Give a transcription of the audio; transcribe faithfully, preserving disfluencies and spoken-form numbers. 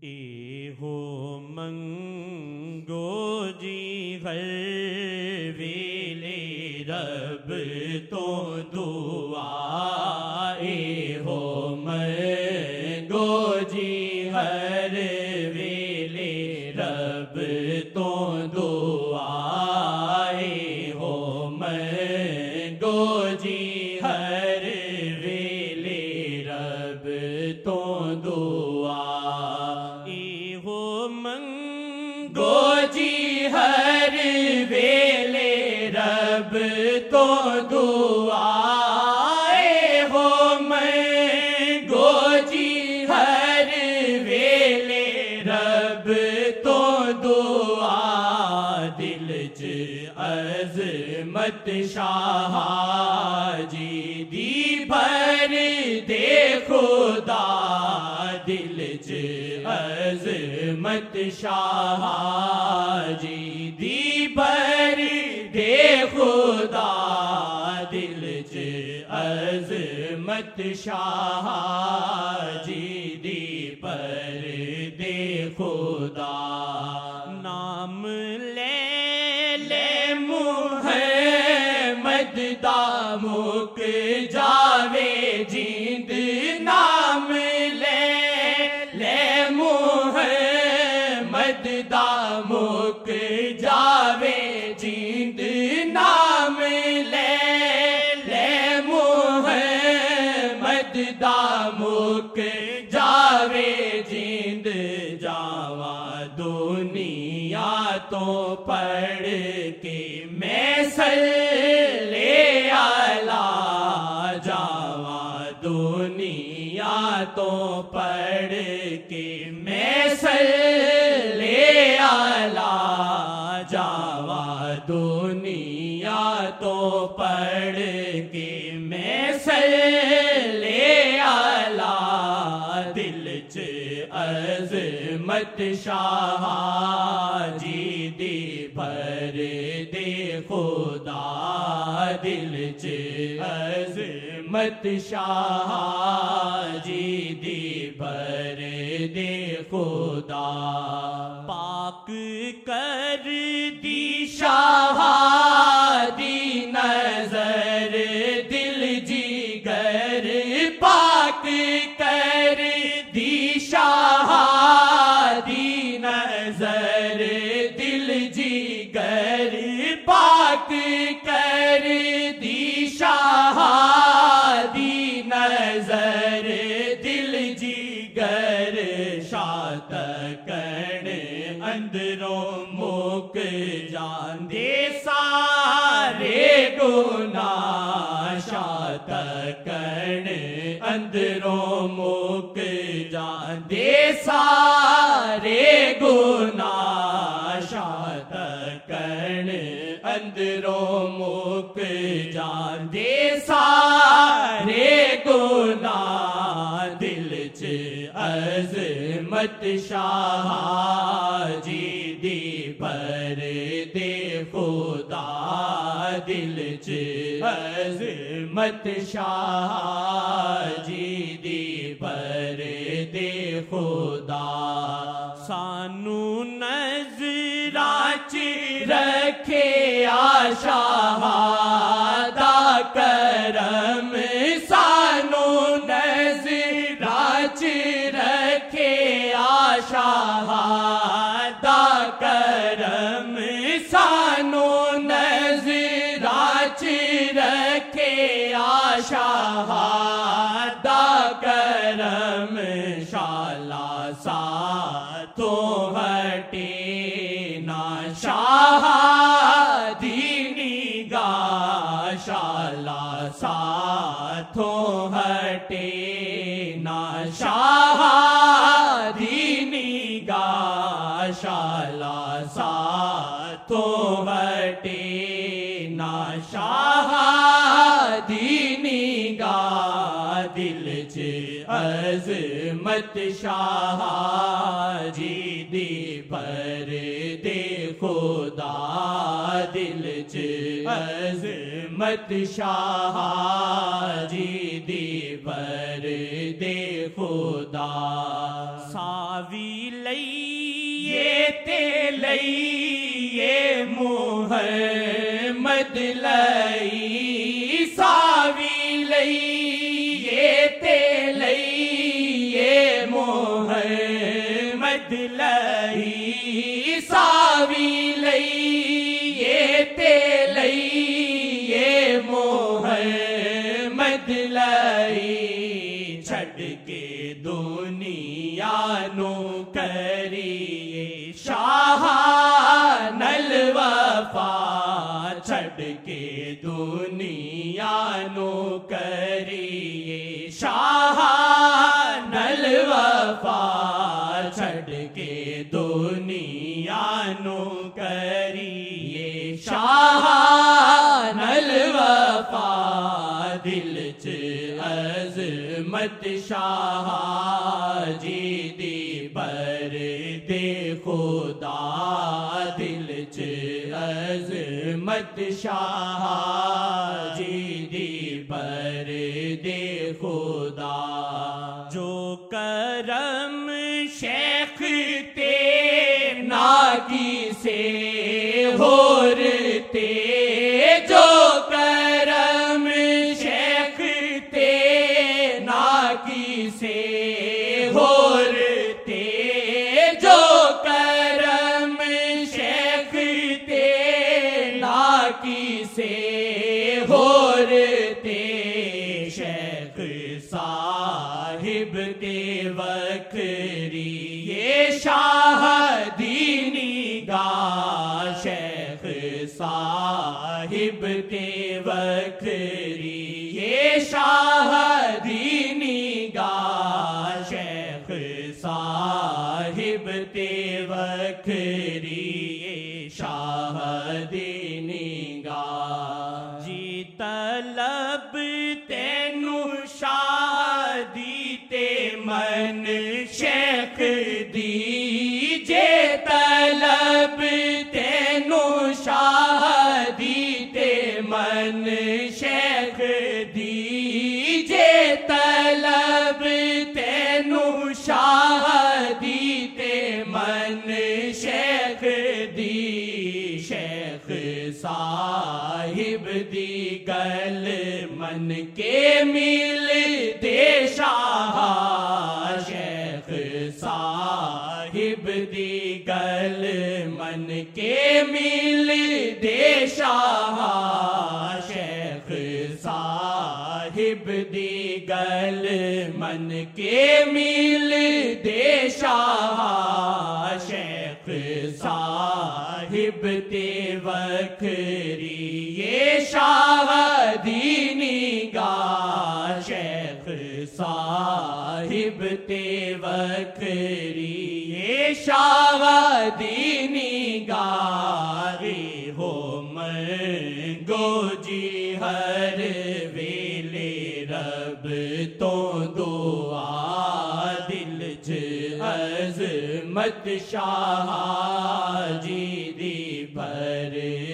ہو منگو جی ہر ویلے رب تو دعا اے ہو منگو جی ہر ویلے رب تو دعا اے ہو منگو جی ہر ویلے رب تو دعا گو جی ہر ویلے رب تو دعا اے ہو منگو جی ہر ویلے رب تو دعا دل چ عظمت شاہ جی دی بھر دے خدا دل چ عظمت شاہ جی دی بھر دے خدا دل چ عظمت شاہ جی دی پر دے خدا نام لے لے محمد دا مک جاوے جیند نام لے لے محمد دا مک جاوے جیند نام لے لے محمد دا مک جاوے جیند جاوا دنیا تو پڑھ کے میں صلی علی جاوا دنیا تو پڑھ کے میں صلی علی جاوا دنیا تو پڑھ کے میں صلی علی دل چ عظمت شاہ جی دی بھر دے خدا دل چ عظمت شاہ جی دی بھر دے خدا پاک کر دی شاہ دی نظر دل جگر پاک کر دی شاہ دی نظر دل جگر پاک کر دی شاہ دی نظر دل جگر شاد کر اندروں مک جان دے سارے گناہ شاد کر اندروں مک جان دے سارے گناہ شاد کر اندروں مک جان دے سارے گناہ دل چ عظمت شاہ جی دی بھر دے خدا دل چ عظمت شاہ جی دی بھر دے خدا سانو نظراں چ رکھے شاہ دا کرم سانو نظراں چ رکھے شاہ دا کرم سانو نظراں چ رکھے شاہ دا کرم شالا ساتھوں ہٹے نا شاہ دی نگاہ شالا ساتھوں ہٹے نا شاہ دی نگاہ شالا ساتھوں ہٹے نا شاہ دی نگاہ دل چ عظمت شاہ جی دی بھر دے خدا دل چ عظمت شاہ جی دی بھر دے خدا ساوی لئیے تے لئیے محمد لئی ساوی لئیے تے لئیے محمد لئی ساوی لئیے تے لئیے محمد لئی چھڑ کے دنیا نو کریے شاہان الوفا چھڑ کے دنیا نو کریے شاہان الوفا چھڑ کے دنیا نو کریے شاہان الوفا دل چ عظمت شاہ جی دی پر دے خدا دل چ عظمت شاہ جی دی پر دے خدا جو کرم شیخ تے ناگی سے ہورتے جو کرم شیخ تے ناگی سے ہورتے جو کرم شیخ تے ناگی سے ہورتے شیخ صاحب تے وکری یہ شاہ دینی گا شیخ صاحب تے وکری یہ شاہ دینی گا شیخ صاحب تے وکری یہ شاہ دینی گا جی طلب تینو شادی تے من شیخ دی جے طلب تینو شادی تے من شیخ دی جے طلب تینو شادی تے من شیخ دی شیخ صاحب دی گل من کے مل دے شاہ شیخ صاحب دی گل من کے مل دے شاہ شیخ صاحب دی گل من کے مل دے شاہ شیخ صاحب تے وکری یہ شاہ دینی گا شیخ صاحب تے وکری یہ شاہ دینی گا رے ہو منگو جی ہر ویلے رب تو دعا دل چ عظمت شاہ جی دی پر